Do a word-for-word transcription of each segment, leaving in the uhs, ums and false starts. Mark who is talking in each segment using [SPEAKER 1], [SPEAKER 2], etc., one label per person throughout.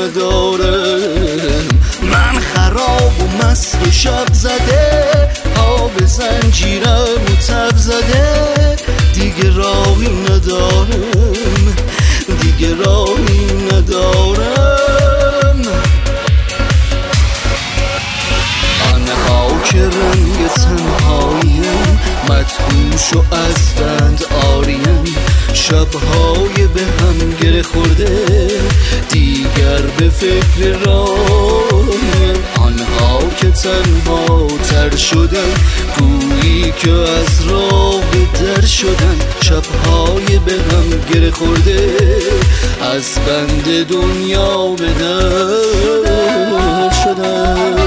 [SPEAKER 1] ندارم. من خراب و مست و شب زده، پا به زنجیرم و تب زده، دیگه راهی ندارم، دیگه راهی ندارم. آنها که رنگ تنهاییم، مدهوش و از بند آریم، شبهای به هم گره خورده، دیگر به فکر راهیم. آنها که تنها تر شدن، گویی که از راه در شدن، شبهای به هم گره خورده، از بند دنیا به در شدن.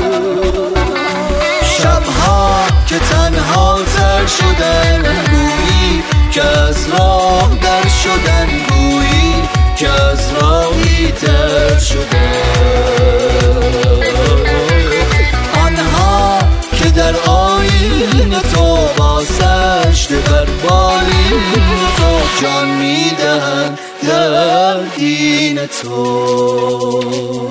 [SPEAKER 1] شبها که تنها تر شدن، گویی که از راه در شدن، گویی که از راهی در شدن. آنها که در آیین تو با سجده بر بالین تو جان میدهند در دین تو.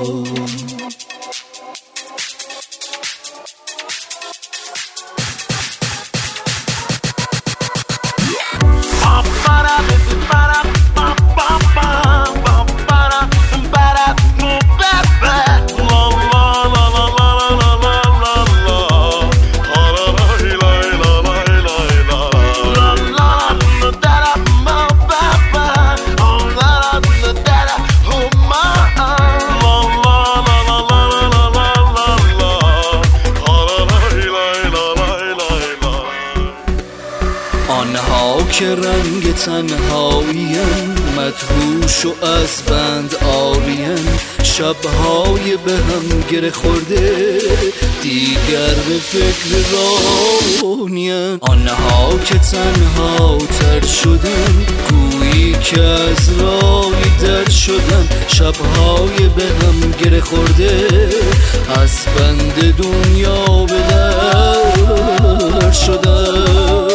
[SPEAKER 1] آنها که رنگ تنهاییم، مدهوش و از بند آریم، شبهای به هم گره خورده، دیگر به فکر راه نیم. آنها که تنها تر شدن، گویی که از راهی در شدن، شبهای به هم گره خورده، از بند دنیا به در شدن.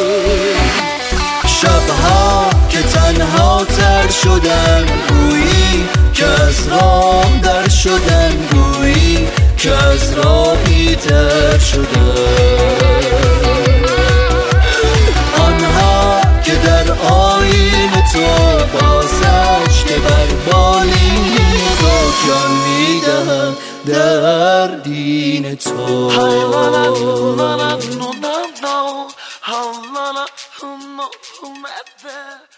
[SPEAKER 1] شبها که تنها تر شدن، گویی که از راه در شدن، گویی که از راهی در شدن. آنها که در آیین تو با سجده بر بالین تو جان میدهند در دین تو.